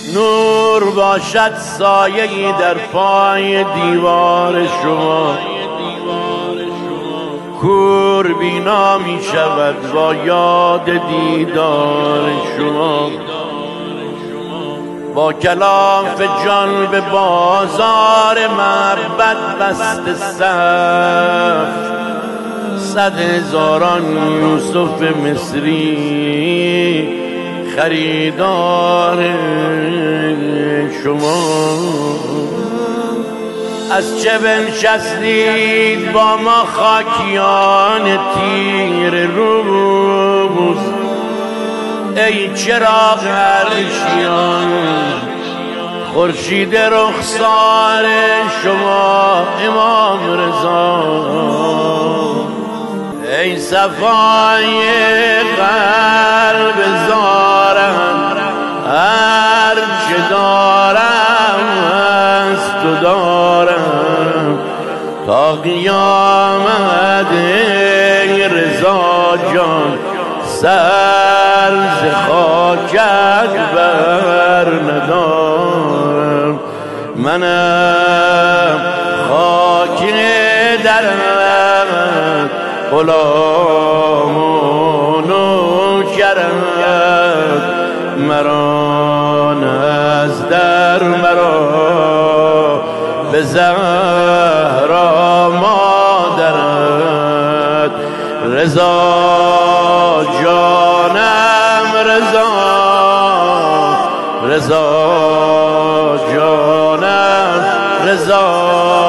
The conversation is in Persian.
نور باشد سایه‌ای در پای دیوار شما، کور بینا می شود با یاد دیدار شما. با کلاف جان به بازار محبت بسته صف، 100,000 یوسف مصری خریدار شما. از چه بنشستید با ما خاکیان تیر روز، ای چراغ عرشیان خورشید رخسار شما امام رضا. ای صفای قلب زارم، هر چه دارم از تو دارم تا قیامت. ای رضا جان سر ز خاکت بر ندارم، منم خاک درت غلام و نوکرت. مرا نزدر مرا به زهرا مادرت. رضا جانم رضا، رضا جانم رضا.